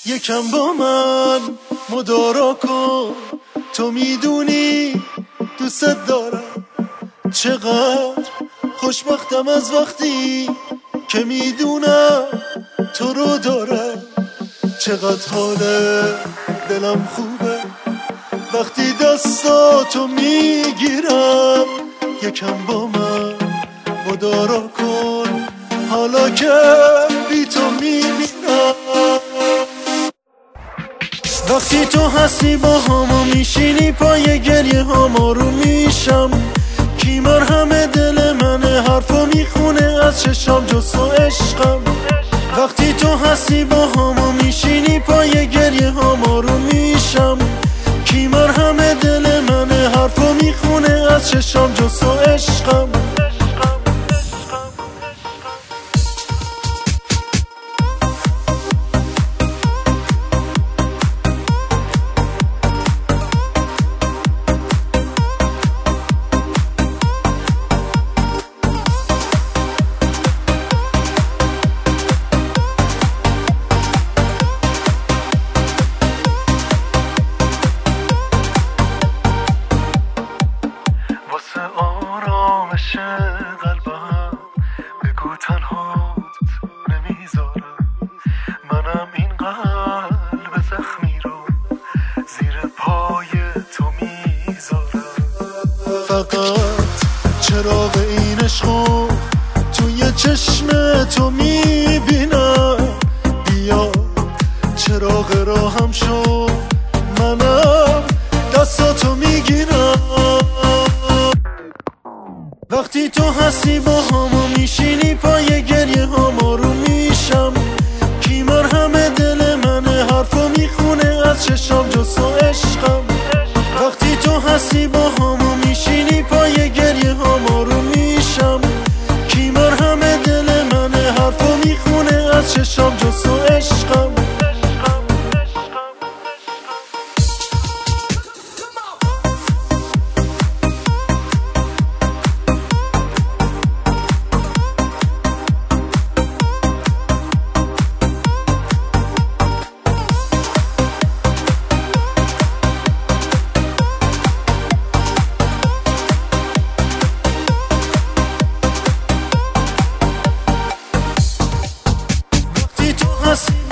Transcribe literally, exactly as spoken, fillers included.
یکم با من مدارا کن، تو میدونی دوست دارم. چقدر خوشبختم از وقتی که میدونم تو رو دارم. چقدر حال دلم خوبه وقتی دستاتو میگیرم. یکم با من مدارا کن حالا که بی تو میمیرم. وقتی تو هستی با همو میشینی پای گریه هامو رو میشم. کی مرهم دل منه حرفو میخونه از چشام جز تو عشقم. وقتی تو هستی با همو میشینی پای گریه هامو رو میشم. کی مرهم دل منه حرفو میخونه از چشام جز تو عشقم. قلبم بگو تنهات نمیذارم. منم این قلب زخمی رو زیر پای تو میذارم. فقط چراغ این عشقو توی چشم تو میبینم. بیا چراغ راهم شو منم دستاتو میگیرم. وقتی تو هستی با همو میشینی پای گریه هامو رو میشم. کی مرهم دل منه حرفو میخونه از چشام جز تو عشقم. وقتی تو هستی با همو میشینی پای گریه هامو رو میشم. کی مرهم دل منه حرفو میخونه از چشام جز تو عشقم. I see